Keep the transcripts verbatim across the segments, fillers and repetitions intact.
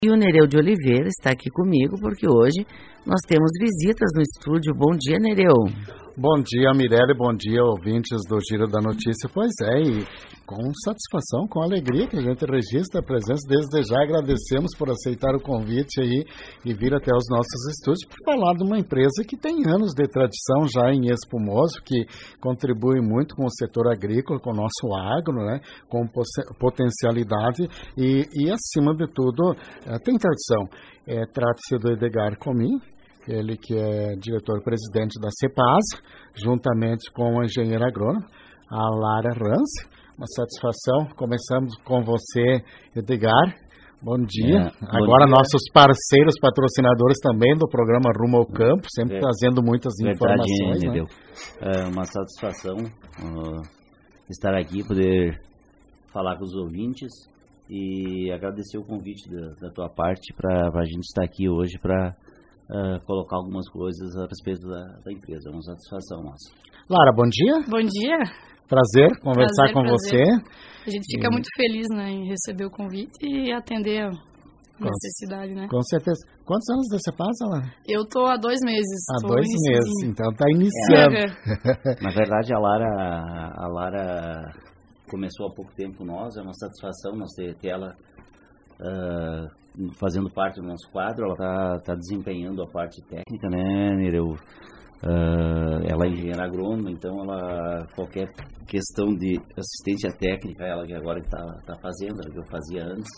E o Nereu de Oliveira está aqui comigo, porque hoje nós temos visitas no estúdio. Bom dia, Nereu. Bom dia, Mirelle, bom dia, ouvintes do Giro da Notícia. Pois é, e com satisfação, com alegria que a gente registra a presença. Desde já agradecemos por aceitar o convite aí e vir até os nossos estúdios para falar de uma empresa que tem anos de tradição já em Espumoso, que contribui muito com o setor agrícola, com o nosso agro, né, com potencialidade e, e acima de tudo, tem tradição. É, trata-se do Edgar Comim, ele que é diretor-presidente da CEPASA, juntamente com a engenheira agrônoma, a Lara Rance. Uma satisfação. Começamos com você, Edgar. Bom dia. É, bom Agora dia. Nossos parceiros, patrocinadores também do programa Rumo ao Campo, sempre é, trazendo muitas verdade, informações. Né? É uma satisfação uh, estar aqui, poder falar com os ouvintes e agradecer o convite da, da tua parte para a gente estar aqui hoje para Uh, colocar algumas coisas a respeito da, da empresa. É uma satisfação nossa. Lara, bom dia. Bom dia. Prazer conversar prazer, com prazer. você. A gente fica e... muito feliz, né, em receber o convite e atender a com, necessidade, né? Com certeza. Quantos anos você passa, Lara? Eu tô há dois meses. Há dois meses, então tá iniciando. É. Na verdade, a Lara, a Lara começou há pouco tempo com nós, é uma satisfação nós ter, ter ela Uh, fazendo parte do nosso quadro. Ela está tá desempenhando a parte técnica, né, Nereu? Uh, ela é engenheira agrônoma, então ela, qualquer questão de assistência técnica, ela que agora está tá fazendo, ela que eu fazia antes.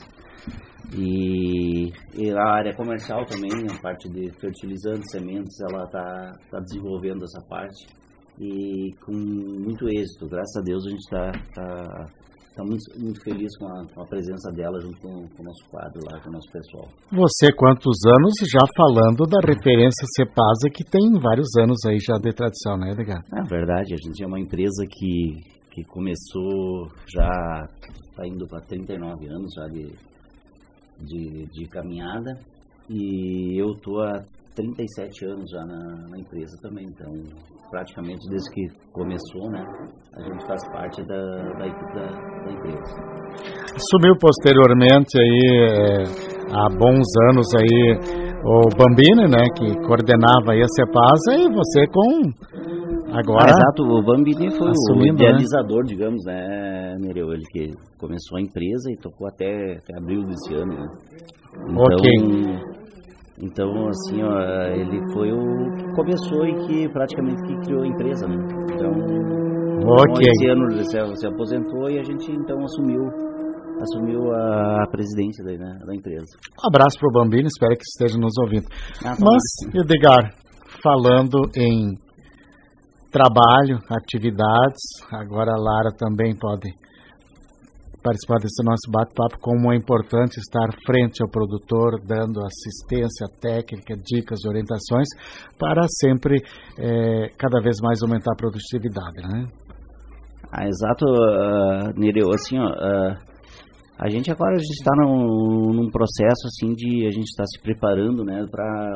E, e a área comercial também, a parte de fertilizantes, sementes, ela está tá desenvolvendo essa parte e com muito êxito. Graças a Deus a gente está tá, Estamos muito, muito felizes com a, com a presença dela junto com, com o nosso quadro lá, com o nosso pessoal. Você, quantos anos já falando da referência CEPASA, que tem vários anos aí já de tradição, né, Edgar? É verdade, a gente é uma empresa que, que começou já, está indo para trinta e nove anos já de, de, de caminhada, e eu estou há trinta e sete anos já na, na empresa também, então praticamente desde que começou, né, a gente faz parte da, da equipe da, da empresa. Assumiu posteriormente aí, é, há bons anos aí, o Bambini, né, que coordenava aí a CEPASA, e você com agora... Ah, exato, o Bambini foi o idealizador, né? digamos, né, Nereu, ele que começou a empresa e tocou até, até abril desse ano, né. Então, ok. Então, assim, ó, ele foi o que começou e que praticamente que criou a empresa, né? Então, okay. esse ano ele se, se aposentou e a gente, então, assumiu, assumiu a presidência da, né, da empresa. Um abraço para o Bambino, espero que esteja nos ouvindo. Ah, Mas, Edgar, falando em trabalho, atividades, agora a Lara também pode participar desse nosso bate-papo, como é importante estar frente ao produtor, dando assistência técnica, dicas, orientações, para sempre, é, cada vez mais aumentar a produtividade, né? Ah, exato, uh, Nereu, assim, ó, uh, a gente agora está num, num processo, assim, de a gente estar se preparando, né,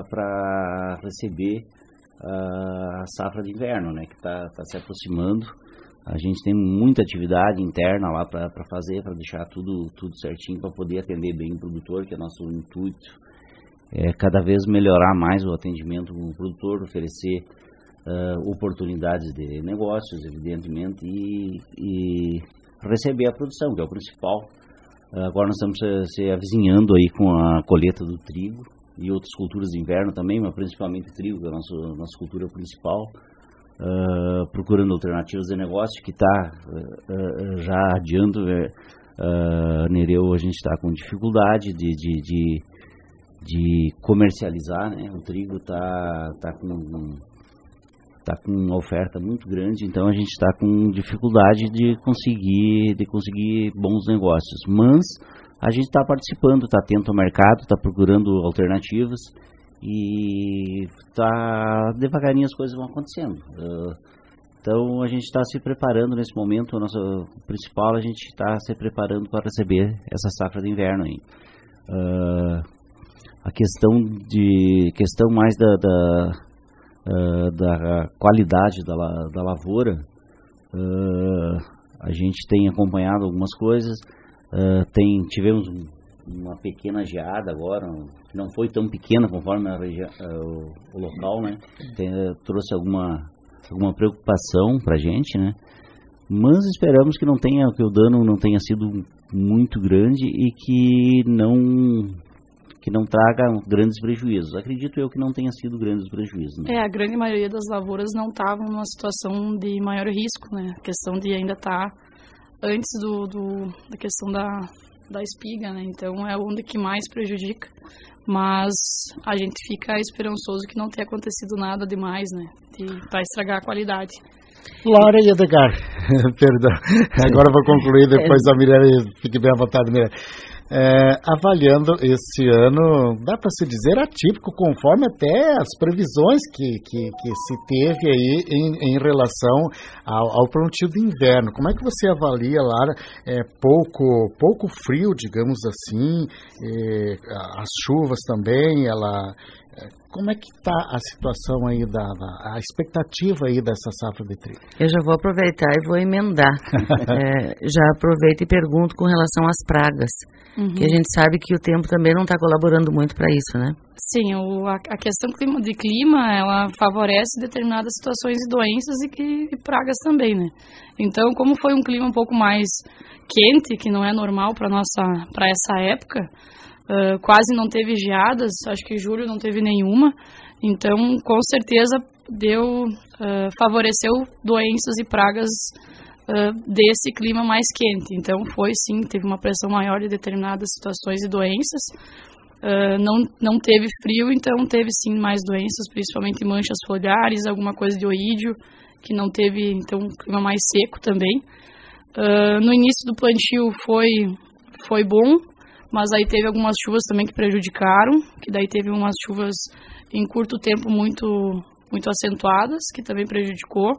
para receber uh, a safra de inverno, né, que está tá se aproximando. A gente tem muita atividade interna lá para fazer, para deixar tudo, tudo certinho, para poder atender bem o produtor, que é nosso intuito. É cada vez melhorar mais o atendimento com o produtor, oferecer uh, oportunidades de negócios, evidentemente, e, e receber a produção, que é o principal. Uh, agora nós estamos se, se avizinhando aí com a colheita do trigo e outras culturas de inverno também, mas principalmente trigo, que é a nossa, nossa cultura principal. Uh, procurando alternativas de negócio, que está uh, uh, já adiando, uh, Nereu, a gente está com dificuldade de, de, de, de comercializar, né? O trigo está tá com, tá com uma oferta muito grande, então a gente está com dificuldade de conseguir, de conseguir bons negócios, mas a gente está participando, está atento ao mercado, está procurando alternativas, e tá, devagarinho as coisas vão acontecendo. Uh, então a gente está se preparando nesse momento. O nosso principal, a gente está se preparando para receber essa safra de inverno aí. Uh, a questão de questão mais da, da, uh, da qualidade da, da lavoura, uh, a gente tem acompanhado algumas coisas. Uh, tem, tivemos um uma pequena geada agora, não foi tão pequena conforme a região, o, o local, né? Tem, trouxe alguma, alguma preocupação para a gente, né? Mas esperamos que não tenha, que o dano não tenha sido muito grande e que não, que não traga grandes prejuízos. Acredito eu que não tenha sido grandes prejuízos. Né? É, a grande maioria das lavouras não estavam numa situação de maior risco, né? A questão de ainda estar antes do, do, da questão da, da espiga, né? Então é onde que mais prejudica. Mas a gente fica esperançoso que não tenha acontecido nada demais, né? Para estragar a qualidade. Laura e Edgar, perdão, agora vou concluir, depois a Mirelle, fique bem à vontade, Mirelle. É, avaliando esse ano, dá para se dizer atípico, conforme até as previsões que, que, que se teve aí em, em relação ao, ao plantio de inverno. Como é que você avalia, Lara, é, pouco, pouco frio, digamos assim, é, as chuvas também, ela... Como é que está a situação aí, da, da, a expectativa aí dessa safra de trigo? Eu já vou aproveitar e vou emendar. é, já aproveito e pergunto com relação às pragas, uhum. que a gente sabe que o tempo também não está colaborando muito para isso, né? Sim, o, a, a questão de clima, ela favorece determinadas situações de doenças e, que, e pragas também, né? Então, como foi um clima um pouco mais quente, que não é normal para nossa, para essa época, Uh, quase não teve geadas, acho que julho não teve nenhuma, então com certeza deu, uh, favoreceu doenças e pragas uh, desse clima mais quente. Então foi sim, teve uma pressão maior de determinadas situações e doenças, uh, não, não teve frio, então teve sim mais doenças, principalmente manchas foliares, alguma coisa de oídio, que não teve, então um clima mais seco também. Uh, no início do plantio foi, foi bom, mas aí teve algumas chuvas também que prejudicaram, que daí teve umas chuvas em curto tempo muito, muito acentuadas, que também prejudicou.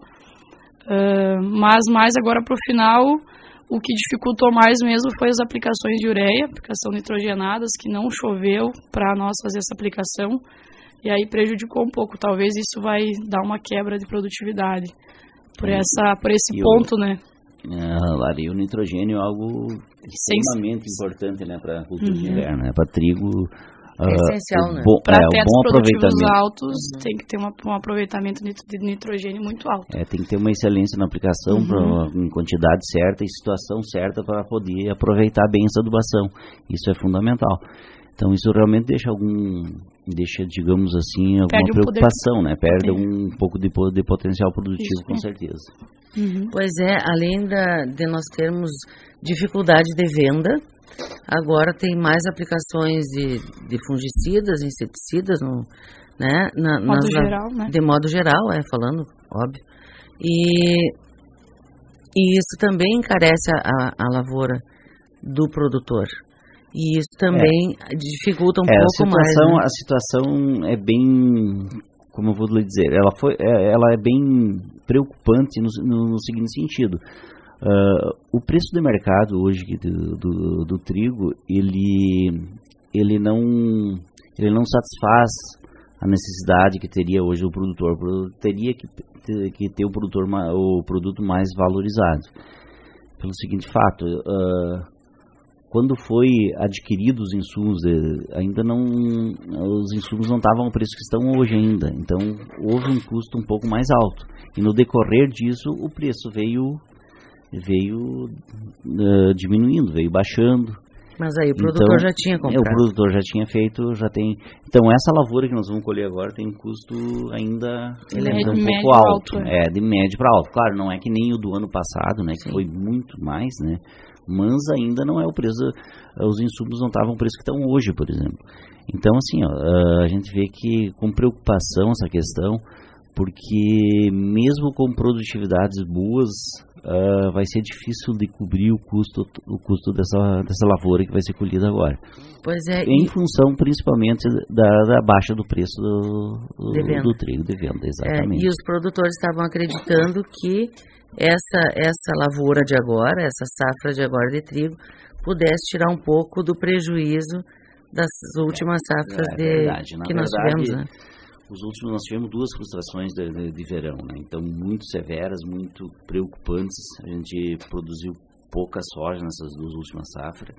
Uh, mas mais agora para o final, o que dificultou mais mesmo foi as aplicações de ureia, aplicação nitrogenadas, que não choveu para nós fazer essa aplicação, e aí prejudicou um pouco. Talvez isso vai dar uma quebra de produtividade por, essa, por esse e ponto, o... né? Ah, Lari, o nitrogênio é algo extremamente Sim. importante, né, para a cultura uhum. de inverno, né, para trigo. É uh, essencial, né? Para é, tetos bom produtivos altos, uhum. tem que ter uma, um aproveitamento de nitrogênio muito alto. É, tem que ter uma excelência na aplicação, uhum. pra, em quantidade certa e situação certa para poder aproveitar bem essa adubação. Isso é fundamental. Então isso realmente deixa algum, deixa, digamos assim, alguma Perde preocupação, um né? Perde um pouco de, de potencial produtivo, isso, com é. certeza. Uhum. Pois é, além da, de nós termos dificuldade de venda, agora tem mais aplicações de, de fungicidas, inseticidas, no, né? Na, modo nas, geral, né? De modo geral, é, falando, óbvio. E, e isso também encarece a, a lavoura do produtor. E isso também é. dificulta um é, pouco a situação, mais. Né? A situação é bem, como eu vou lhe dizer, ela, foi, ela é bem preocupante no, no, no seguinte sentido. Uh, o preço de mercado hoje do, do, do trigo, ele, ele, não, ele não satisfaz a necessidade que teria hoje o produtor. Teria que ter, que ter o, produtor, o produto mais valorizado. Pelo seguinte fato... Uh, Quando foi adquirido os insumos, ainda não, os insumos não estavam ao preço que estão hoje ainda. Então, houve um custo um pouco mais alto. E no decorrer disso, o preço veio, veio uh, diminuindo, veio baixando. Mas aí o produtor então, já tinha comprado. É, o produtor já tinha feito, já tem... Então, essa lavoura que nós vamos colher agora tem um custo ainda, Ele ainda é um pouco alto. alto é. é, de médio para alto. Claro, não é que nem o do ano passado, né, que foi muito mais, né? Mas ainda não é o preço, os insumos não estavam o preço que estão hoje, por exemplo. Então, assim, ó, a gente vê que com preocupação essa questão, porque mesmo com produtividades boas, uh, vai ser difícil de cobrir o custo, o custo dessa, dessa lavoura que vai ser colhida agora. Pois é. Em e... função, principalmente, da, da baixa do preço do, do, do trigo de venda, exatamente. É, e os produtores estavam acreditando que essa, essa lavoura de agora, essa safra de agora de trigo, pudesse tirar um pouco do prejuízo das últimas safras é, é de, verdade. Na que verdade, nós tivemos, né? Os últimos, nós tivemos duas frustrações de, de, de verão, né? Então, muito severas, muito preocupantes. A gente produziu pouca soja nessas duas últimas safras.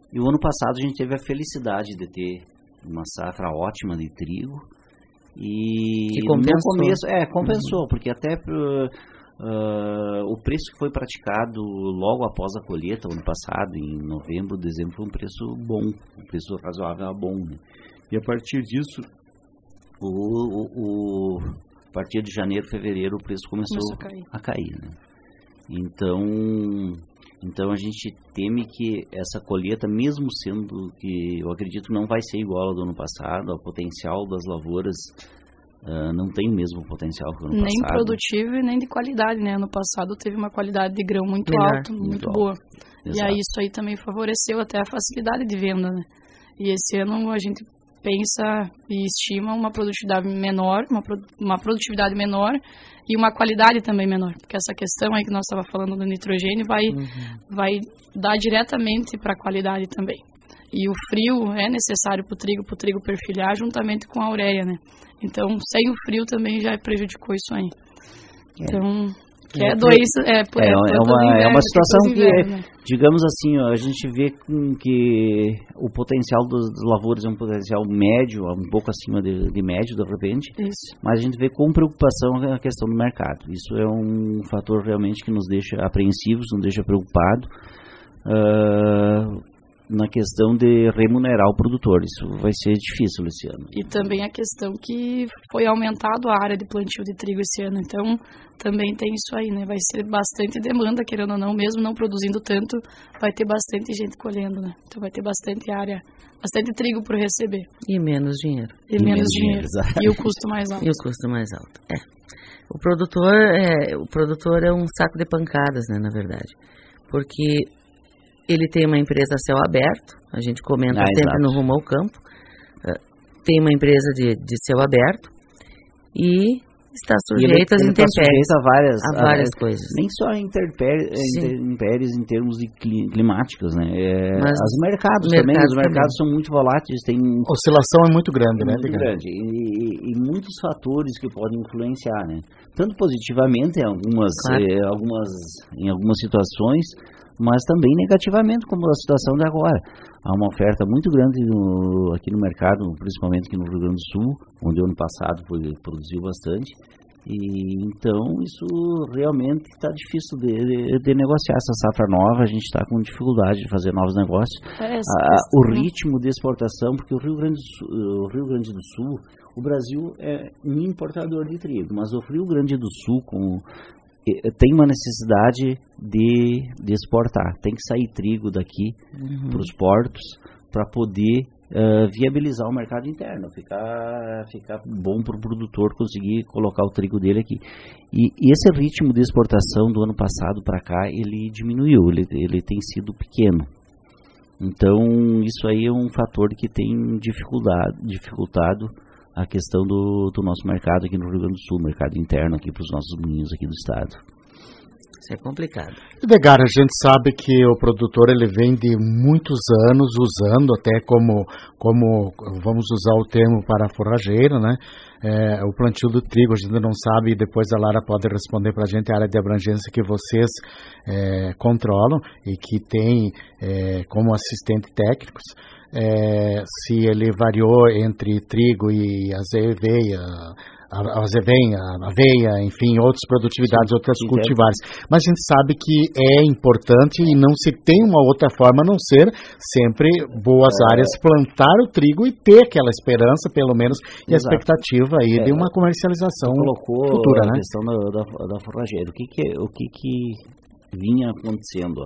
E o ano passado a gente teve a felicidade de ter uma safra ótima de trigo. E que compensou. No começo, é, compensou, uhum. porque até uh, uh, o preço que foi praticado logo após a colheita, ano passado, em novembro, dezembro, foi um preço bom, um preço razoável, bom. Né? E a partir disso, o, o, o, a partir de janeiro, fevereiro, o preço começou, começou a cair. A cair né? Então, então a gente teme que essa colheita, mesmo sendo que eu acredito que não vai ser igual ao do ano passado, o potencial das lavouras uh, não tem o mesmo potencial que o ano nem passado. Nem produtivo e nem de qualidade, né? Ano passado teve uma qualidade de grão muito Melhor, alta, muito, muito boa. Alto. E aí isso aí também favoreceu até a facilidade de venda, né? E esse ano a gente pensa e estima uma produtividade menor, uma, uma produtividade menor e uma qualidade também menor, porque essa questão aí que nós estávamos falando do nitrogênio vai, uhum. vai dar diretamente para a qualidade também. E o frio é necessário para o trigo, para o trigo perfilhar juntamente com a ureia, né? Então, sem o frio também já prejudicou isso aí. Então... Que é, dois, é, por, é, é, é, uma, inverno, é uma situação que, inverno, né? digamos assim, ó, a gente vê que o potencial das lavouras é um potencial médio, um pouco acima de, de médio, de repente, Isso. mas a gente vê com preocupação a questão do mercado. Isso é um fator realmente que nos deixa apreensivos, nos deixa preocupados uh, na questão de remunerar o produtor. Isso vai ser difícil esse ano. E também a questão que foi aumentado a área de plantio de trigo esse ano, então também tem isso aí, né? Vai ser bastante demanda, querendo ou não, mesmo não produzindo tanto, vai ter bastante gente colhendo, né? Então vai ter bastante área, bastante trigo para receber. E menos dinheiro. E, e menos, menos dinheiro. dinheiro. E o custo mais alto. E o custo mais alto, é. O produtor é, o produtor é um saco de pancadas, né, na verdade. Porque ele tem uma empresa a céu aberto, a gente comenta ah, sempre exato. no Rumo ao Campo, uh, tem uma empresa de, de céu aberto e está sujeito às intempéries. A várias, a várias a, coisas. Nem só a intempéries em termos de climáticos, né? É, Mas os mercados também, os mercados também. são muito voláteis, tem... A oscilação é muito grande, né? Muito grande, e, e, e muitos fatores que podem influenciar, né? Tanto positivamente em algumas, claro. eh, algumas, em algumas situações, mas também negativamente, como a situação de agora. Há uma oferta muito grande no, aqui no mercado, principalmente aqui no Rio Grande do Sul, onde o ano passado foi, produziu bastante. E então isso realmente está difícil de, de, de negociar essa safra nova. A gente está com dificuldade de fazer novos negócios. É, ah, o ritmo de exportação, porque o Rio Grande do Sul, o Rio Grande do Sul, o Brasil é um importador de trigo, mas o Rio Grande do Sul com tem uma necessidade de, de exportar. Tem que sair trigo daqui uhum. para os portos para poder uh, viabilizar o mercado interno, ficar, ficar bom para o produtor conseguir colocar o trigo dele aqui. E, e esse ritmo de exportação do ano passado para cá, ele diminuiu, ele, ele tem sido pequeno. Então, isso aí é um fator que tem dificultado, dificultado a questão do, do nosso mercado aqui no Rio Grande do Sul, mercado interno aqui para os nossos meninos aqui do estado. Isso é complicado. Edgar, a gente sabe que o produtor ele vem de muitos anos usando até como, como vamos usar o termo para forrageiro, né? É, o plantio do trigo, a gente não sabe, e depois a Lara pode responder para a gente a área de abrangência que vocês é, controlam e que tem é, como assistente técnicos. É, se ele variou entre trigo e aveia, a azevenha, aveia, enfim, outras produtividades, sim, outras sim, cultivares. É. Mas a gente sabe que é importante e não se tem uma outra forma a não ser sempre boas é. áreas, plantar o trigo e ter aquela esperança, pelo menos, e a expectativa aí é. de uma comercialização colocou futura, a né? questão da, da, da forrageira. O que que, o que que vinha acontecendo?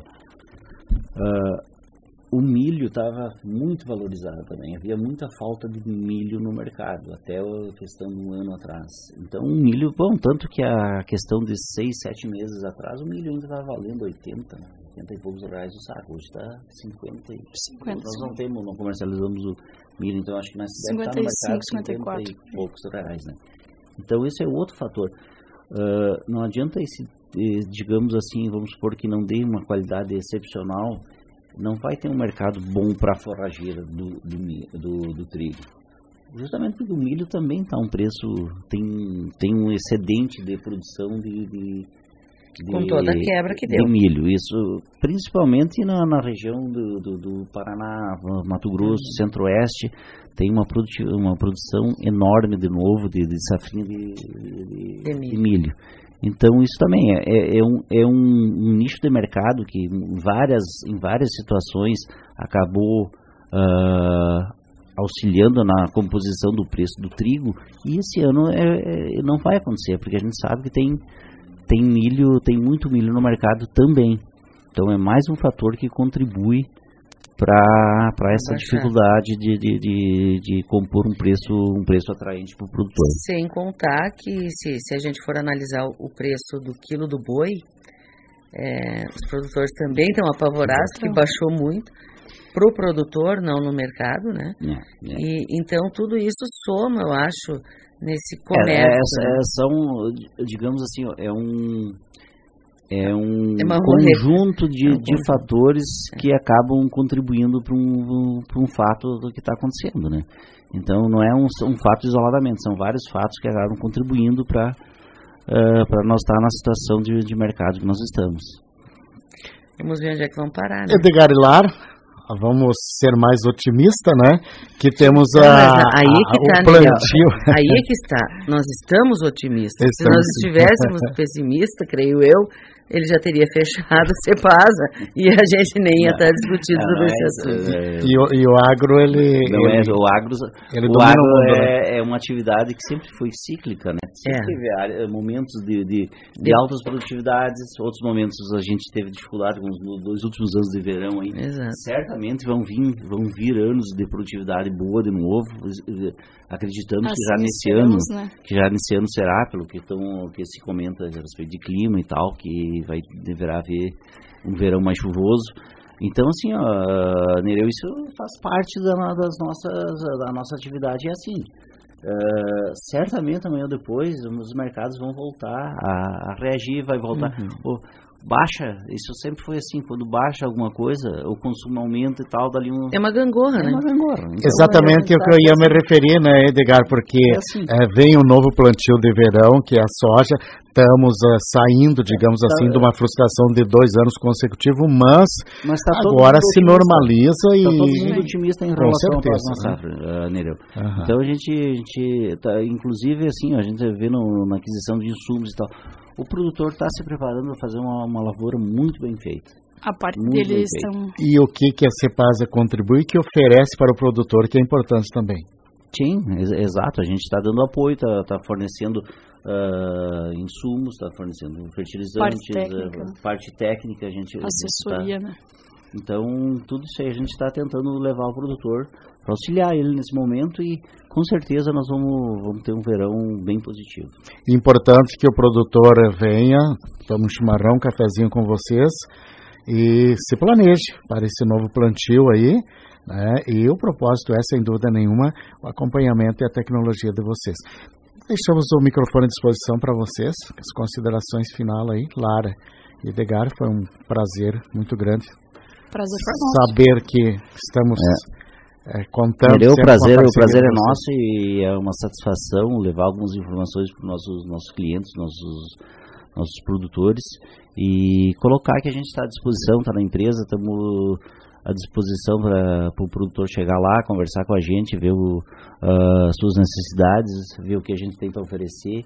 Uh, O milho estava muito valorizado também, havia muita falta de milho no mercado, até a questão de um ano atrás. Então o milho, bom, tanto que a questão de seis, sete meses atrás, o milho ainda estava valendo oitenta, oitenta e poucos reais o saco, hoje está cinquenta, cinquenta. Nós não temos, não comercializamos o milho, então acho que nós deve estar no mercado cinquenta e poucos reais, né? Então esse é outro fator. Uh, não adianta esse, digamos assim, vamos supor que não dê uma qualidade excepcional, não vai ter um mercado bom para a forrageira do, do, do, do trigo. Justamente porque o milho também está um preço, tem, tem um excedente de produção de, de, de, com toda a quebra que deu. de milho. Isso principalmente na, na região do, do, do Paraná, Mato Grosso, uhum. Centro-Oeste, tem uma, produti- uma produção enorme de novo de, de safrinha de, de, de, milho. de milho. Então isso também é, é, é, um, é um, um nicho de mercado que em várias, em várias situações acabou uh, auxiliando na composição do preço do trigo, e esse ano é, é, não vai acontecer, porque a gente sabe que tem, tem milho, tem muito milho no mercado também. Então é mais um fator que contribui para essa dificuldade de, de, de, de compor um preço, um preço atraente para o produtor. Sem contar que se, se a gente for analisar o preço do quilo do boi, é, os produtores também estão apavorados, porque baixou muito para o produtor, não no mercado, né? É, é. E, então tudo isso soma, eu acho, nesse comércio. É, é, é, são, digamos assim, é um... É um é conjunto de, é um de fatores que acabam contribuindo para um, para um fato do que está acontecendo, né? Então, não é um, um fato isoladamente, são vários fatos que acabam contribuindo para uh, para nós estar na situação de, de mercado que nós estamos. Vamos ver onde é que vão parar, né? Edgar Lar, vamos ser mais otimista, né? Que temos a, não, aí é que a, tá, o plantio. Aí é que está. Nós estamos otimistas. Estamos... Se nós estivéssemos pessimistas, creio eu, ele já teria fechado a Cepasa e a gente nem ia estar discutindo sobre esse assunto. É, é, e, o, e o agro, ele... Não ele, é, o agro, ele o agro mundo, é, né? é uma atividade que sempre foi cíclica, né? Sempre é. teve momentos de, de, de altas produtividades, outros momentos a gente teve dificuldade com os dois últimos anos de verão aí. Exato. Certamente vão vir, vão vir anos de produtividade boa de novo. Acreditamos assim, que já nesse ano, né? que já nesse ano será, pelo que, tão, que se comenta a respeito de clima e tal, que vai, deverá haver um verão mais chuvoso. Então, assim, ó, Nereu, isso faz parte da, das nossas, da nossa atividade, é assim. Uh, certamente amanhã ou depois os mercados vão voltar a, a reagir, vai voltar. Uhum. Pô, baixa, isso sempre foi assim, quando baixa alguma coisa, o consumo aumenta e tal, dali um... É uma gangorra, é né? uma gangorra. Então, exatamente o que eu ia me referir, né, Edgar, porque é assim. é, vem o novo plantio de verão, que é a soja, estamos uh, saindo, digamos tá, assim, é. de uma frustração de dois anos consecutivos, mas, mas tá agora se normaliza e... Está todo mundo otimista em relação à próxima safra, uh, Nereu. Uhum. Então a gente, a gente tá, inclusive assim, a gente vê no, na aquisição de insumos e tal, o produtor está se preparando para fazer uma, uma lavoura muito bem feita. A parte deles estão... E o que, que a Cepasa contribui, que oferece para o produtor, que é importante também. Sim, ex- exato. A gente está dando apoio, está tá fornecendo uh, insumos, está fornecendo fertilizantes, parte técnica, uh, parte técnica a gente, assessoria, a gente tá, né? Então, tudo isso aí a gente está tentando levar o produtor para auxiliar ele nesse momento e com certeza nós vamos, vamos ter um verão bem positivo. Importante que o produtor venha, tome um chimarrão, um cafezinho com vocês e se planeje para esse novo plantio aí, né? E o propósito é, sem dúvida nenhuma, o acompanhamento e a tecnologia de vocês. Deixamos o microfone à disposição para vocês, as considerações final aí. Lara e Edgar, foi um prazer muito grande. Prazer foi nosso. Saber que estamos é. É, contando. O prazer, o prazer é nosso e é uma satisfação levar algumas informações para os nossos, nossos clientes, nossos, nossos produtores e colocar que a gente está à disposição, está na empresa, estamos à disposição para o pro produtor chegar lá, conversar com a gente, ver o, uh, as suas necessidades, ver o que a gente tem para oferecer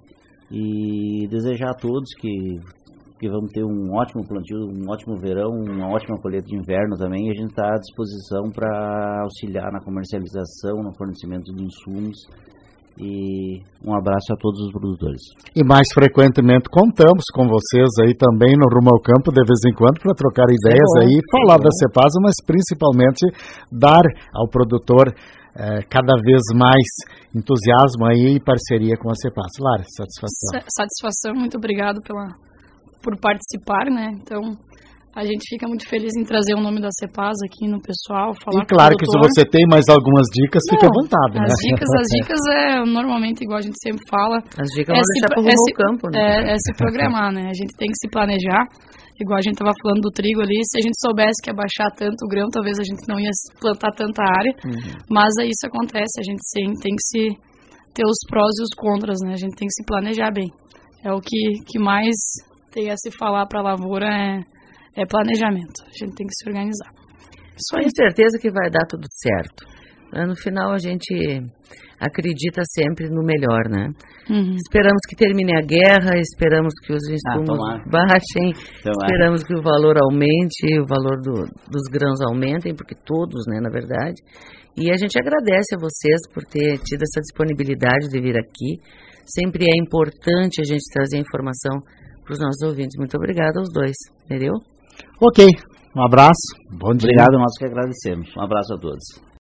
e desejar a todos que que vamos ter um ótimo plantio, um ótimo verão, uma ótima colheita de inverno também, e a gente está à disposição para auxiliar na comercialização, no fornecimento de insumos, e um abraço a todos os produtores. E mais frequentemente contamos com vocês aí também no Rumo ao Campo de vez em quando para trocar ideias bom, aí, falar da Cepasa, mas principalmente dar ao produtor eh, cada vez mais entusiasmo aí e parceria com a Cepasa. Lara, satisfação. Satisfação, muito obrigado pela por participar, né? Então, a gente fica muito feliz em trazer o nome da Cepasa aqui no pessoal, falar. E claro que se você tem mais algumas dicas, fique à vontade, as né? Dicas, as dicas é normalmente, igual a gente sempre fala, as dicas vão deixar para o Rumo ao Campo, né? É, é se programar, né? A gente tem que se planejar, igual a gente estava falando do trigo ali, se a gente soubesse que ia baixar tanto o grão, talvez a gente não ia plantar tanta área, uhum. Mas aí isso acontece, a gente tem, tem que se ter os prós e os contras, né? A gente tem que se planejar bem. É o que, que mais tem a se falar para a lavoura é, é planejamento. A gente tem que se organizar. Só tenho certeza que vai dar tudo certo. No final a gente acredita sempre no melhor, né? Uhum. Esperamos que termine a guerra, esperamos que os insumos ah, baixem, tomar. Esperamos que o valor aumente, o valor do, dos grãos aumentem, porque todos, né, na verdade. E a gente agradece a vocês por ter tido essa disponibilidade de vir aqui. Sempre é importante a gente trazer informação para os nossos ouvintes. Muito obrigada aos dois, entendeu? Ok, um abraço, bom dia. Obrigado, nós que agradecemos. Um abraço a todos.